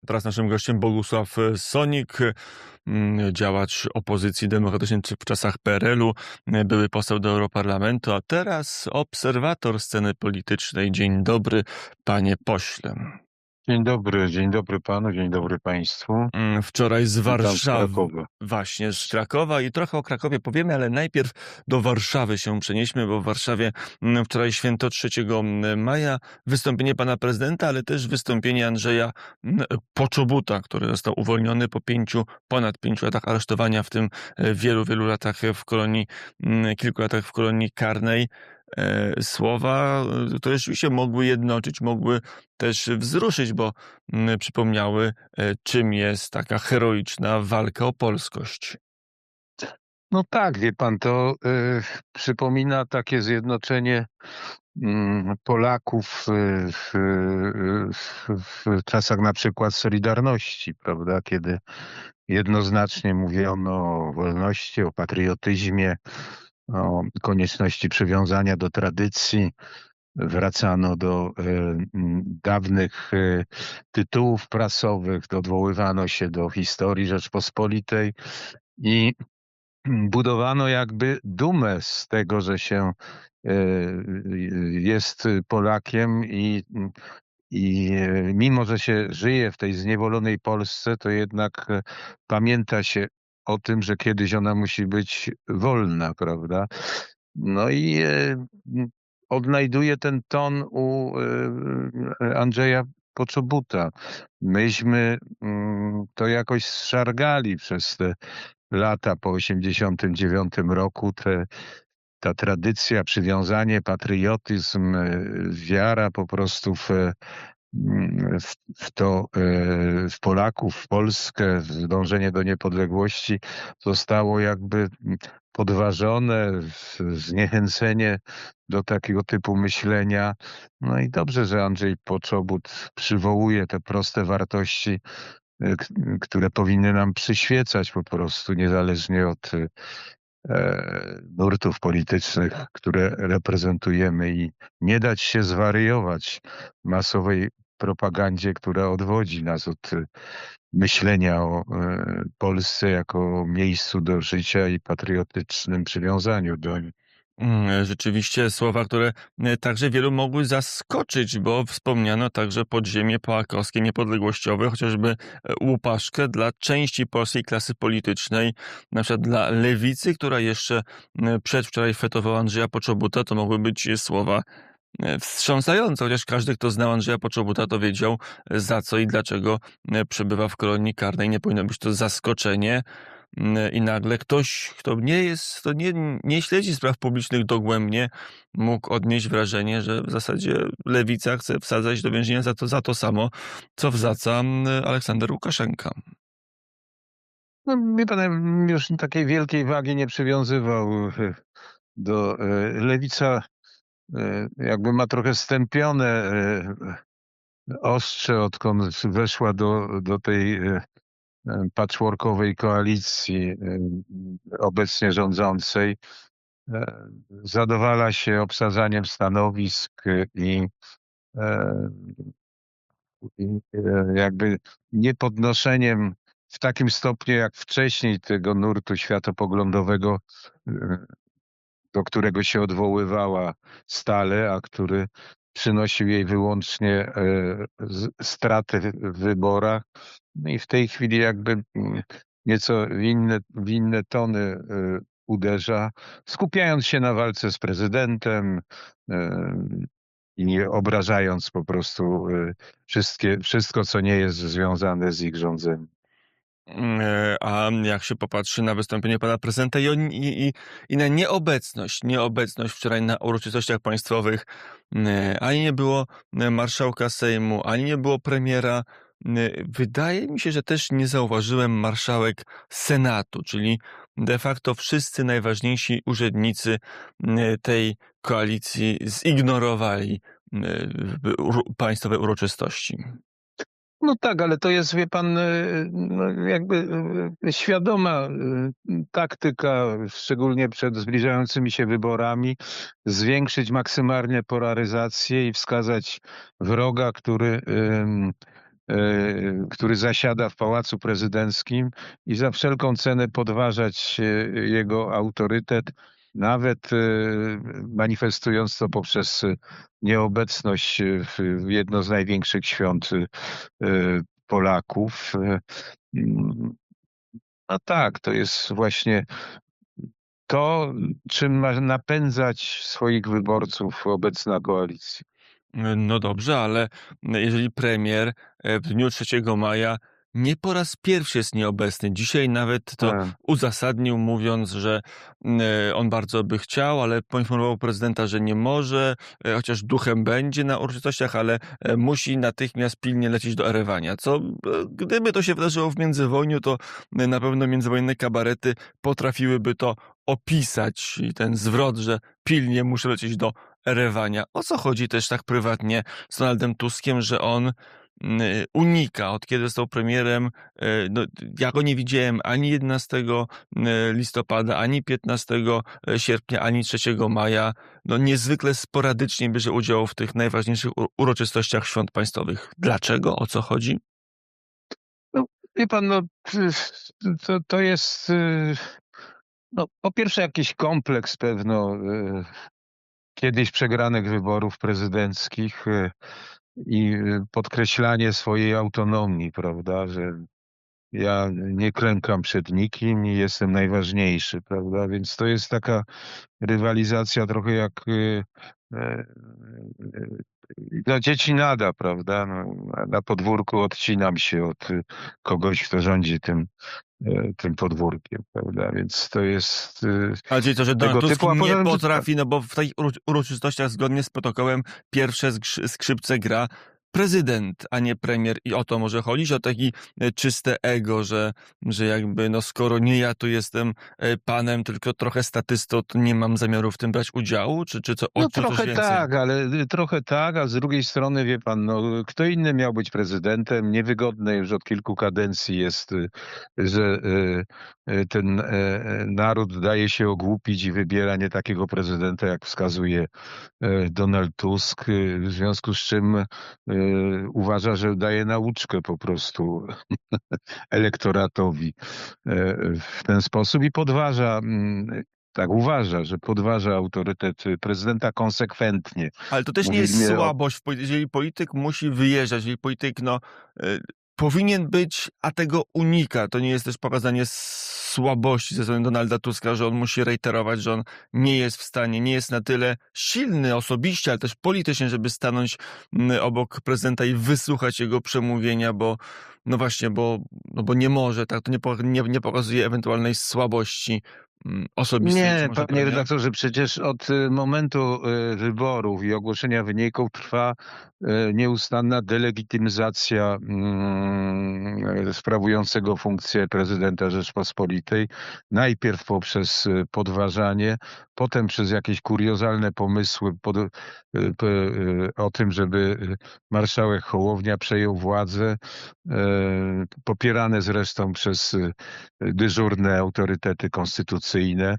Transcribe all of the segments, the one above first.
Teraz naszym gościem Bogusław Sonik, działacz opozycji demokratycznej w czasach PRL-u, były poseł do Europarlamentu, a teraz obserwator sceny politycznej. Dzień dobry, panie pośle. Dzień dobry panu, dzień dobry państwu. Wczoraj z Witam z Warszawy, Krakowa. właśnie z Krakowa, i trochę o Krakowie powiemy, ale najpierw do Warszawy się przenieśmy, bo w Warszawie wczoraj święto 3 maja, wystąpienie pana prezydenta, ale też wystąpienie Andrzeja Poczobuta, który został uwolniony po ponad 5 latach aresztowania, w tym wielu latach w kolonii, kilku latach w kolonii karnej. Słowa, które rzeczywiście mogły jednoczyć, mogły też wzruszyć, bo przypomniały, czym jest taka heroiczna walka o polskość. No tak, wie pan, to przypomina takie zjednoczenie Polaków w czasach na przykład Solidarności, prawda, kiedy jednoznacznie mówiono o wolności, o patriotyzmie, o konieczności przywiązania do tradycji. Wracano do dawnych tytułów prasowych, odwoływano się do historii Rzeczpospolitej i budowano jakby dumę z tego, że się jest Polakiem i mimo, że się żyje w tej zniewolonej Polsce, to jednak pamięta się o tym, że kiedyś ona musi być wolna, prawda? No i odnajduje ten ton u Andrzeja Poczobuta. Myśmy to jakoś zszargali przez te lata po 1989 roku. Ta tradycja, przywiązanie, patriotyzm, wiara po prostu w to, w Polaków, w Polskę, w dążenie do niepodległości zostało jakby podważone, zniechęcenie do takiego typu myślenia. No i dobrze, że Andrzej Poczobut przywołuje te proste wartości, które powinny nam przyświecać po prostu, niezależnie od nurtów politycznych, które reprezentujemy, i nie dać się zwariować masowej propagandzie, która odwodzi nas od myślenia o Polsce jako miejscu do życia i patriotycznym przywiązaniu do niej. Rzeczywiście słowa, które także wielu mogły zaskoczyć, bo wspomniano także podziemie połakowskie, niepodległościowe, chociażby Łupaszkę dla części polskiej klasy politycznej, na przykład dla lewicy, która jeszcze przedwczoraj fetowała Andrzeja Poczobuta. To mogły być słowa wstrząsające, chociaż każdy, kto znał Andrzeja Poczobuta, to wiedział, za co i dlaczego przebywa w kolonii karnej. Nie powinno być to zaskoczenie. I nagle ktoś, kto nie śledzi spraw publicznych dogłębnie, mógł odnieść wrażenie, że w zasadzie lewica chce wsadzać do więzienia za to samo, co wsadza Aleksander Łukaszenka. No, wie pan, już takiej wielkiej wagi nie przywiązywał do lewica. Jakby ma trochę stępione ostrze, odkąd weszła do tej patchworkowej koalicji obecnie rządzącej. Zadowala się obsadzaniem stanowisk i jakby niepodnoszeniem w takim stopniu jak wcześniej tego nurtu światopoglądowego, do którego się odwoływała stale, a który przynosił jej wyłącznie straty w wyborach. No i w tej chwili jakby nieco w inne tony uderza, skupiając się na walce z prezydentem i nie obrażając po prostu wszystko, co nie jest związane z ich rządzeniem. A jak się popatrzy na wystąpienie pana prezydenta i na nieobecność wczoraj na uroczystościach państwowych, ani nie było marszałka Sejmu, ani nie było premiera. Wydaje mi się, że też nie zauważyłem marszałek Senatu, czyli de facto wszyscy najważniejsi urzędnicy tej koalicji zignorowali państwowe uroczystości. No tak, ale to jest, wie pan, no jakby świadoma taktyka, szczególnie przed zbliżającymi się wyborami, zwiększyć maksymalnie polaryzację i wskazać wroga, który który zasiada w Pałacu Prezydenckim i za wszelką cenę podważać jego autorytet, nawet manifestując to poprzez nieobecność w jedno z największych świąt Polaków. No tak, to jest właśnie to, czym ma napędzać swoich wyborców obecna koalicja. No dobrze, ale jeżeli premier w dniu 3 maja nie po raz pierwszy jest nieobecny, dzisiaj nawet to Tak. uzasadnił, mówiąc, że on bardzo by chciał, ale poinformował prezydenta, że nie może, chociaż duchem będzie na uroczystościach, ale musi natychmiast pilnie lecieć do Erewania. Co gdyby to się wydarzyło w międzywojniu, to na pewno międzywojenne kabarety potrafiłyby to opisać i ten zwrot, że pilnie muszę lecieć do Erewania. O co chodzi też tak prywatnie z Donaldem Tuskiem, że on unika, od kiedy został premierem, no, ja go nie widziałem ani 11 listopada, ani 15 sierpnia, ani 3 maja. No, niezwykle sporadycznie bierze udział w tych najważniejszych uroczystościach świąt państwowych. Dlaczego? O co chodzi? No, wie pan, no, to jest no, po pierwsze jakiś kompleks pewno kiedyś przegranych wyborów prezydenckich i podkreślanie swojej autonomii, prawda, że ja nie klękam przed nikim i jestem najważniejszy, prawda, więc to jest taka rywalizacja trochę jak dla dzieci nada, prawda, no, na podwórku odcinam się od kogoś, kto rządzi tym podwórkiem, prawda, więc to jest Ale czyli to, że Donald tego Tusk typu, a nie poza tym, potrafi, no bo w tych uroczystościach zgodnie z protokołem pierwsze skrzypce gra prezydent, a nie premier. I o to może chodzić, o taki czyste ego, że jakby, no skoro nie ja tu jestem panem, tylko trochę statystą, to nie mam zamiaru w tym brać udziału? Czy co, no czy coś trochę więcej? tak, ale trochę tak, a z drugiej strony wie pan, no kto inny miał być prezydentem? Niewygodne już od kilku kadencji jest, że ten naród daje się ogłupić i wybiera nie takiego prezydenta, jak wskazuje Donald Tusk, w związku z czym uważa, że daje nauczkę po prostu elektoratowi w ten sposób i podważa tak uważa, że podważa autorytet prezydenta konsekwentnie. Ale to też nie jest Mówimy o... słabość, jeżeli polityk musi wyjeżdżać, jeżeli polityk powinien być, a tego unika. To nie jest też pokazanie słabości ze strony Donalda Tuska, że on musi reiterować, że on nie jest w stanie, nie jest na tyle silny osobiście, ale też politycznie, żeby stanąć obok prezydenta i wysłuchać jego przemówienia, bo no właśnie, bo nie może, tak, to nie pokazuje ewentualnej słabości osobistej być Nie, może panie premier. redaktorze, przecież od momentu wyborów i ogłoszenia wyników trwa nieustanna delegitymizacja sprawującego funkcję prezydenta Rzeczpospolitej. Najpierw poprzez podważanie, potem przez jakieś kuriozalne pomysły o tym, żeby marszałek Hołownia przejął władzę, popierane zresztą przez dyżurne autorytety konstytucyjne.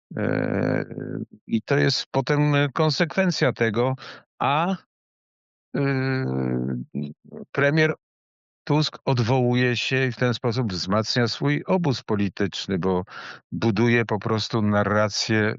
I to jest potem konsekwencja tego, a premier Tusk odwołuje się i w ten sposób wzmacnia swój obóz polityczny, bo buduje po prostu narrację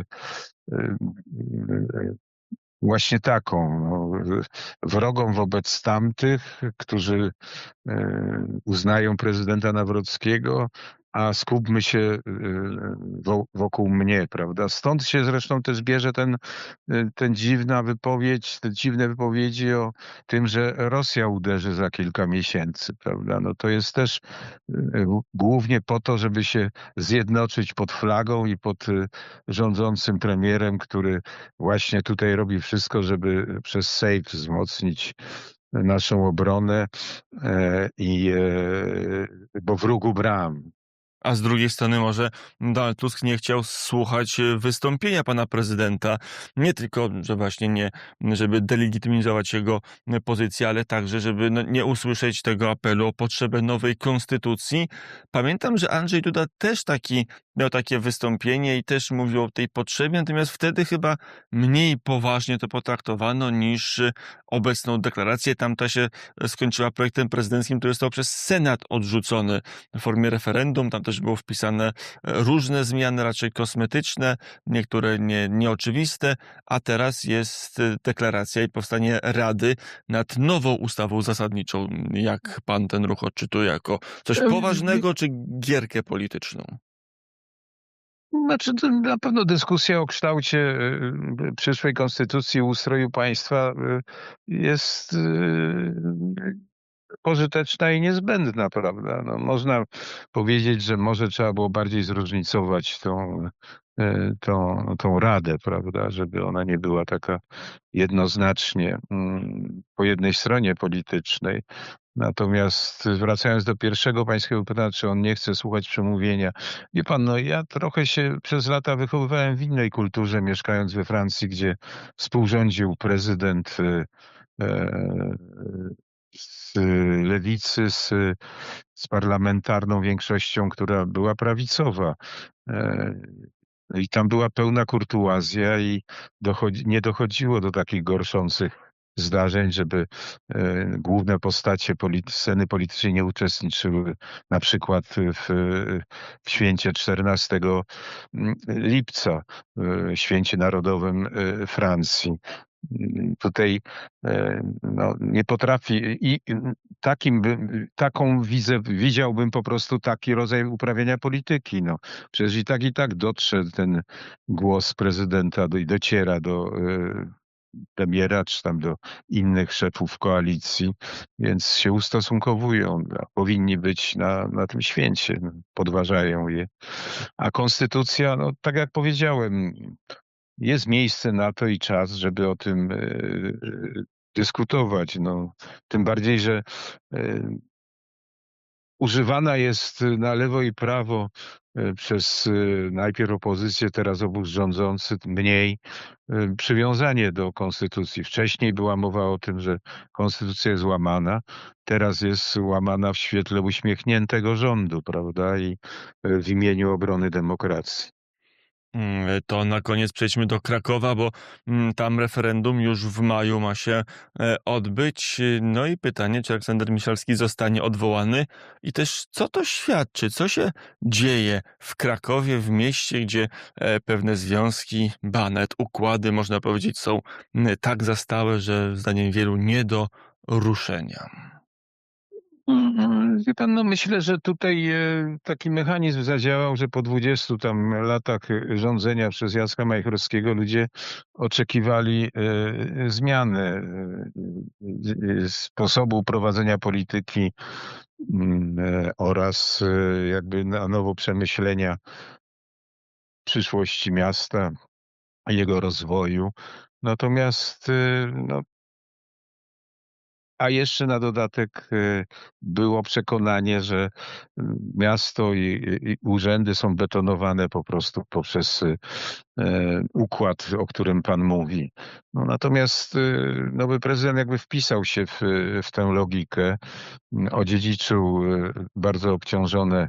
właśnie taką, no, wrogą wobec tamtych, którzy uznają prezydenta Nawrockiego, a skupmy się wokół mnie, prawda? Stąd się zresztą też bierze ten te dziwne wypowiedzi o tym, że Rosja uderzy za kilka miesięcy, prawda? No to jest też głównie po to, żeby się zjednoczyć pod flagą i pod rządzącym premierem, który właśnie tutaj robi wszystko, żeby przez Sejm wzmocnić naszą obronę bo wrógu bram. A z drugiej strony może Donald Tusk nie chciał słuchać wystąpienia pana prezydenta. Nie tylko, że właśnie nie, żeby delegitymizować jego pozycję, ale także, żeby nie usłyszeć tego apelu o potrzebę nowej konstytucji. Pamiętam, że Andrzej Duda też miał takie wystąpienie i też mówił o tej potrzebie, natomiast wtedy chyba mniej poważnie to potraktowano niż obecną deklarację. Tamta się skończyła projektem prezydenckim, który został przez Senat odrzucony w formie referendum. Tam też było wpisane różne zmiany, raczej kosmetyczne, niektóre nieoczywiste, a teraz jest deklaracja i powstanie Rady nad nową ustawą zasadniczą. Jak pan ten ruch odczytuje? Jako coś poważnego czy gierkę polityczną? Znaczy, to na pewno dyskusja o kształcie przyszłej konstytucji, ustroju państwa jest pożyteczna i niezbędna, prawda? No, można powiedzieć, że może trzeba było bardziej zróżnicować tą radę, prawda? Żeby ona nie była taka jednoznacznie po jednej stronie politycznej. Natomiast wracając do pierwszego pańskiego pytania, czy on nie chce słuchać przemówienia. Wie pan, no ja trochę się przez lata wychowywałem w innej kulturze, mieszkając we Francji, gdzie współrządził prezydent e, z lewicy, z parlamentarną większością, która była prawicowa. E, I tam była pełna kurtuazja i nie dochodziło do takich gorszących zdarzeń, żeby główne postacie sceny politycznej nie uczestniczyły na przykład w święcie 14 lipca, święcie narodowym Francji. Tutaj no, nie potrafi i taką wizę widziałbym po prostu taki rodzaj uprawiania polityki. No. Przecież i tak dotrze ten głos prezydenta i dociera do premiera, czy tam do innych szefów koalicji, więc się ustosunkowują. Powinni być na tym święcie, podważają je. A konstytucja, no tak jak powiedziałem, jest miejsce na to i czas, żeby o tym dyskutować. No, tym bardziej, że używana jest na lewo i prawo przez najpierw opozycję, teraz obóz rządzący, mniej przywiązanie do konstytucji. Wcześniej była mowa o tym, że konstytucja jest łamana, teraz jest łamana w świetle uśmiechniętego rządu, prawda? I w imieniu obrony demokracji. To na koniec przejdźmy do Krakowa, bo tam referendum już w maju ma się odbyć. No i pytanie, czy Aleksander Miszalski zostanie odwołany i też co to świadczy, co się dzieje w Krakowie, w mieście, gdzie pewne związki, nawet układy, można powiedzieć, są tak zastałe, że zdaniem wielu nie do ruszenia. Wie pan, no myślę, że tutaj taki mechanizm zadziałał, że po 20 tam latach rządzenia przez Jacka Majchrowskiego ludzie oczekiwali zmiany sposobu prowadzenia polityki oraz jakby na nowo przemyślenia przyszłości miasta, jego rozwoju. Natomiast no, a jeszcze na dodatek było przekonanie, że miasto i urzędy są betonowane po prostu poprzez układ, o którym pan mówi. No, natomiast nowy prezydent jakby wpisał się w tę logikę, odziedziczył bardzo obciążone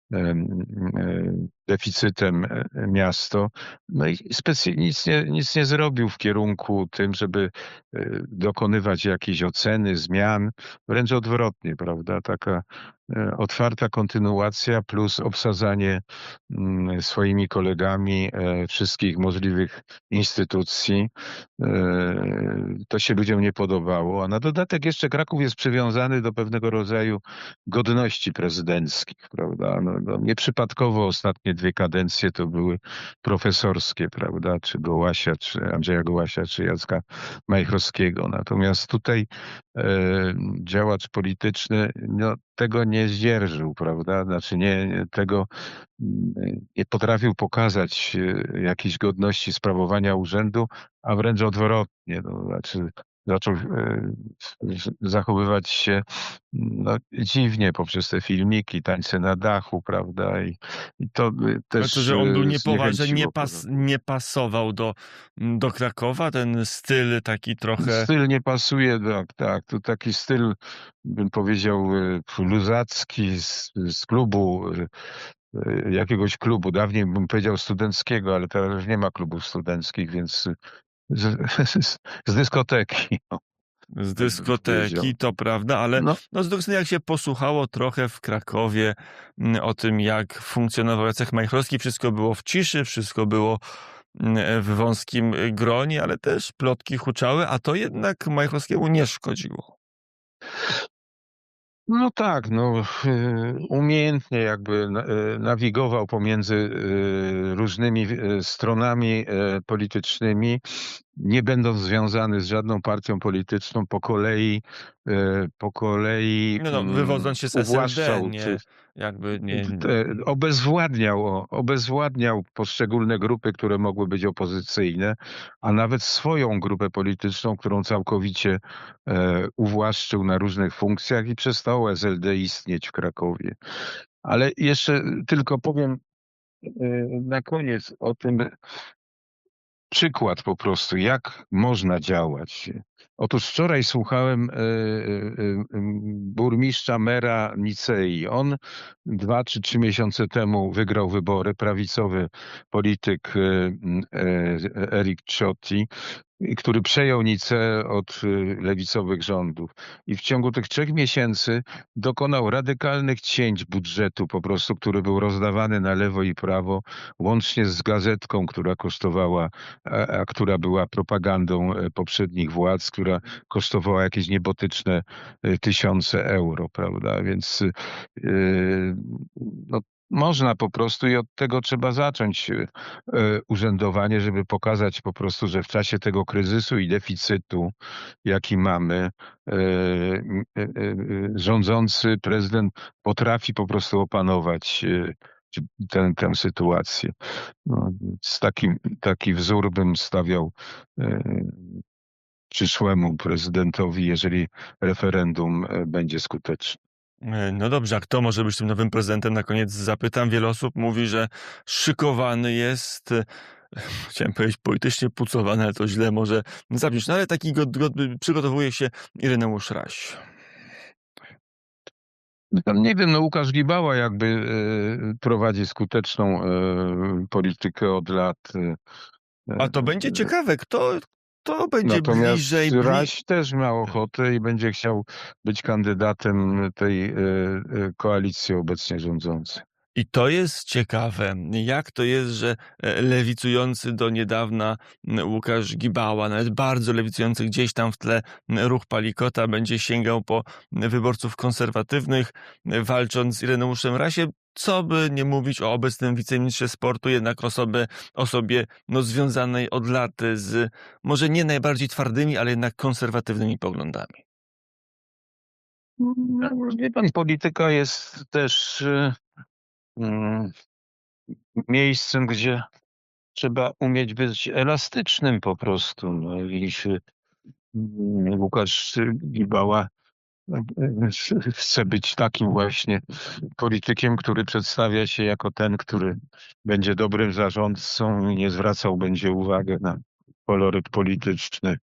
deficytem miasto. No i nic nie zrobił w kierunku tym, żeby dokonywać jakiejś oceny, zmian. Wręcz odwrotnie, prawda? Taka otwarta kontynuacja plus obsadzanie swoimi kolegami wszystkich możliwych instytucji. To się ludziom nie podobało. A na dodatek jeszcze Kraków jest przywiązany do pewnego rodzaju godności prezydenckich, prawda? No, nieprzypadkowo ostatnie 2 kadencje to były profesorskie, prawda? Czy Gołasia, czy Andrzeja Gołasia, czy Jacka Majchrowskiego. Natomiast tutaj działacz polityczny no, tego nie zdzierżył, prawda? Znaczy tego nie potrafił pokazać jakiejś godności sprawowania urzędu, a wręcz odwrotnie. No, znaczy zaczął zachowywać się no, dziwnie poprzez te filmiki, tańce na dachu, prawda? I to Ale to, też że on był że zniechęciło. nie pasował do Krakowa, ten styl taki trochę. Styl nie pasuje, tak, tak. To taki styl, bym powiedział, luzacki z klubu, jakiegoś klubu. Dawniej bym powiedział studenckiego, ale teraz już nie ma klubów studenckich, więc z dyskoteki, o, Z tak bym powiedział. dyskoteki, to prawda, ale No, no z drugiej strony jak się posłuchało trochę w Krakowie o tym, jak funkcjonował Jacek Majchrowski, wszystko było w ciszy, wszystko było w wąskim gronie, ale też plotki huczały, a to jednak Majchrowskiemu nie szkodziło. no tak, no, umiejętnie jakby nawigował pomiędzy różnymi stronami politycznymi, nie będąc związany z żadną partią polityczną, po kolei No, wywodząc się z SLD, uwłaszczał czy nie. obezwładniał poszczególne grupy, które mogły być opozycyjne, a nawet swoją grupę polityczną, którą całkowicie uwłaszczył na różnych funkcjach i przestało SLD istnieć w Krakowie. Ale jeszcze tylko powiem na koniec o tym, przykład po prostu, jak można działać. Otóż wczoraj słuchałem burmistrza, mera Nicei. On 2 czy 3 miesiące temu wygrał wybory, prawicowy polityk Eric Ciotti, który przejął Niceę od lewicowych rządów. I w ciągu tych 3 miesięcy dokonał radykalnych cięć budżetu po prostu, który był rozdawany na lewo i prawo, łącznie z gazetką, która kosztowała, a która była propagandą poprzednich władz, która kosztowała jakieś niebotyczne tysiące euro, prawda? Więc no, można po prostu i od tego trzeba zacząć urzędowanie, żeby pokazać po prostu, że w czasie tego kryzysu i deficytu, jaki mamy, rządzący prezydent potrafi po prostu opanować tę sytuację. No, taki wzór bym stawiał przyszłemu prezydentowi, jeżeli referendum będzie skuteczne. No dobrze, a kto może być tym nowym prezydentem? Na koniec zapytam. Wiele osób mówi, że szykowany jest, chciałem powiedzieć politycznie pucowany, ale to źle może zabrzmieć, no ale taki przygotowuje się Ireneusz Raś. Nie wiem, no Łukasz Gibała jakby prowadzi skuteczną politykę od lat. A to będzie ciekawe, kto będzie Natomiast bliżej. Raś też miał ochotę i będzie chciał być kandydatem tej koalicji obecnie rządzącej. I to jest ciekawe, jak to jest, że lewicujący do niedawna Łukasz Gibała, nawet bardzo lewicujący gdzieś tam w tle ruch Palikota będzie sięgał po wyborców konserwatywnych, walcząc z Ireneuszem Rasiem. Co by nie mówić o obecnym wiceministrze sportu, jednak osobie związanej od lat z może nie najbardziej twardymi, ale jednak konserwatywnymi poglądami. No, wie pan, polityka jest też mm, miejscem, gdzie trzeba umieć być elastycznym po prostu. No i Łukasz Gibała chce być takim właśnie politykiem, który przedstawia się jako ten, który będzie dobrym zarządcą i nie zwracał będzie uwagi na koloryt polityczny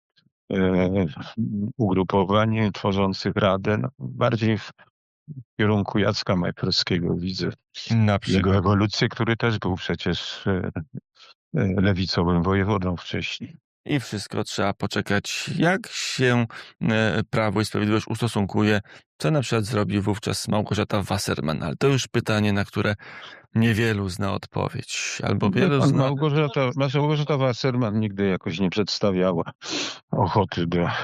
ugrupowań tworzących Radę. No, bardziej w kierunku Jacka Majchrowskiego widzę Na jego przykład. ewolucję, który też był przecież lewicowym wojewodą wcześniej. I wszystko trzeba poczekać, jak się Prawo i Sprawiedliwość ustosunkuje, co na przykład zrobi wówczas Małgorzata Wasserman. Ale to już pytanie, na które niewielu zna odpowiedź. Albo wielu zna. Małgorzata Wasserman nigdy jakoś nie przedstawiała ochoty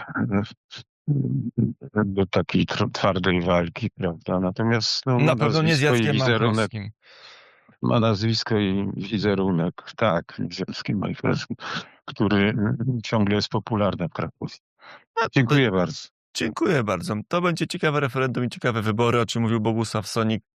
do takiej twardej walki, prawda? Natomiast no, Na pewno nie z Jackiem Majchrowskim. ma nazwisko i wizerunek, tak, z Jackiem Majchrowskim, który ciągle jest popularny w Krakowie. Dziękuję bardzo. Dziękuję bardzo. To będzie ciekawe referendum i ciekawe wybory, o czym mówił Bogusław Sonik.